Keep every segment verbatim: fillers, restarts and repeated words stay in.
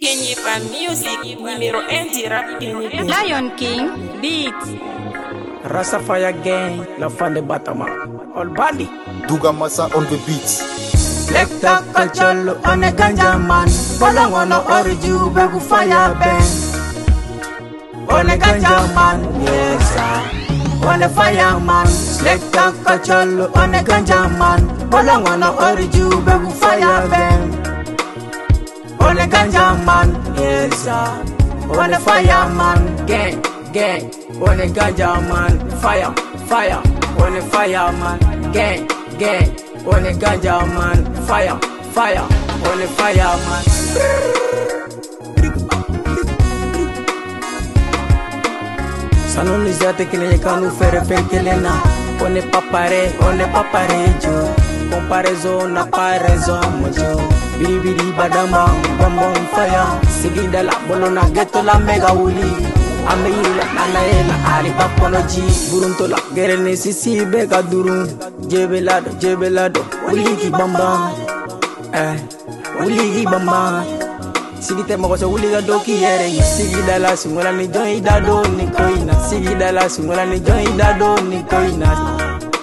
Kenny Pan Music, numéro un du rap. Lion King Beats. Rastafire Gang, la fan de Batama. All Bandi. Duga Massa on the beats. Lekta kacholo on a ganja man. Bolong on a oriju begu fire bang. On a ganja man, yes sir. On a fire man. Lekta kacholo on a ganja man. Bolong on a oriju begu fire bang. On a ganja man, yes sir. On a fire man, gang, gang. On a ganja man, fire, fire. On a fire man, gang, gang. On a ganja man, fire, fire. On a fire man. Sanon zate kile kanu fere felkelena. On n'est pas pareil, on n'est pas pareil, Joe. Comparaison n'a pas raison, mon Joe. Biri biri badama, bambon fire. Sigida la bolona ghetto la mega wuli. Ameila nanaela ali paponoji. Burunto la gerene sisi bega durun. Jebelado, jebelado, uligi bamba. Eh, uligi bamba. Sigite makosa uliga doki yere. Sigida la sungula ni join dado ni koina. Sigida la sungula ni join dado ni koina.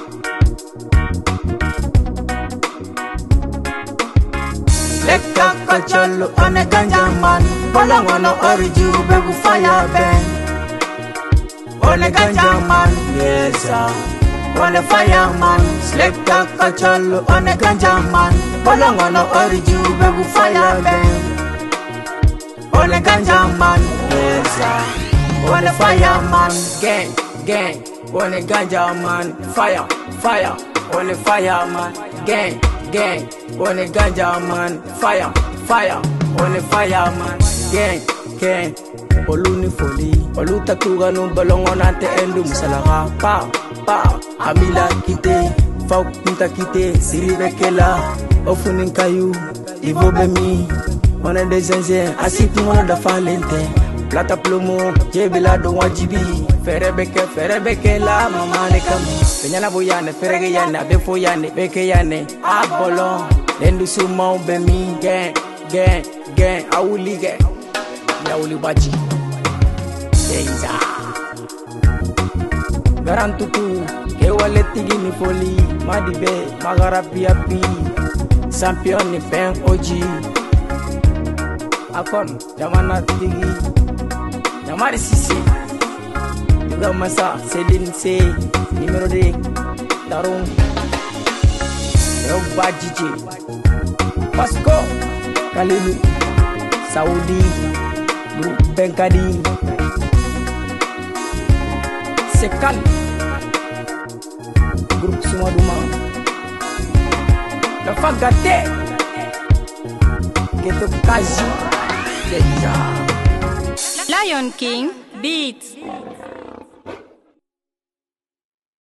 Lekta kacholo on a ganja man. Bolong on a oriju begu fire bang. On a ganja man, yes sir. On a fire man. Lekta kacholo on a ganja man. Bolong on a oriju begu fire bang. On a ganja man, yes sir. On a fire man, gang, gang. On a ganja man, fire, fire. On a fire man, gang, gang. On a ganja man, fire, fire. On a fire man, gang, gang. Olu ni foli, olu takuga no balong on ante endu musalaga. Pa, pa, amila kite, fauk pinta kite, siri bekela, ofunin kayu, ivo bemi. On est des anciens, assis tout le monde da falente. Plata plomo, jebela do wajibi. Fere beke, fere beke la mama ne kamu. Penyana boyane, fere geyane, abefo yane, beke yane. Abolon, lendu suma ubemi. Gang, gang, gang, awuli gang. Yawuli baji. Eiza. Garantutu, kewale tigi ni foli. Madibe, magarapi api. Champion ni pen oji. Akon, jamana tigi, jamari sisi. Duga Massa, Céline C, numéro deux, Darung, Rogba Dj, Pasco, Kalilu, Saoudi, Groupe Benkadi, Sekal, Groupe Sumadouma, La Fagate, Geto Kazi. Lion King Beats.